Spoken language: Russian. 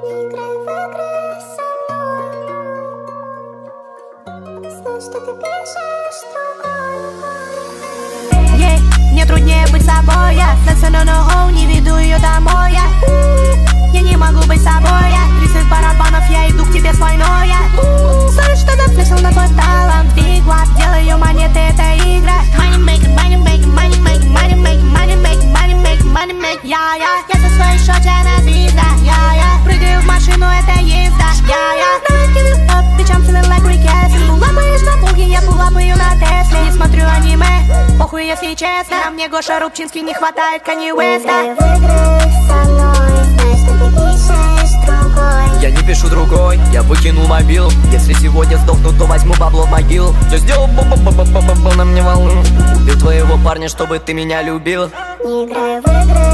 Не играй в игры со мной. Знай, что ты пишешь другой. Мне труднее быть собой, я секса на ноу, не веду ее домой, я не могу быть собой, я 30 барабанов, я иду к тебе с войной, я слышу, что ты флексил на твой талант, фигла, делаю монеты, это игра. Money making, money making, money making, money making, money making, money making, money making, я со своей шоте на звезда, я прыгаю в машину, это езда, я give it up, bitch, I'm feeling like Rick Astley. Пулапаешь на буге, я пулапаю на Тесле. Не смотрю аниме, похуй, если честно. А мне Гоша Рубчинский не хватает Канье Уэста. Не играй в игры со мной. Знай, что ты пишешь другой. Я не пишу другой, я выкинул мобил. Если сегодня сдохну, то возьму бабло в могил. Я сделал бу-бу-бу-бу-бу-бу на мне волну. Убил твоего парня, чтобы ты меня любил. Не играй в игры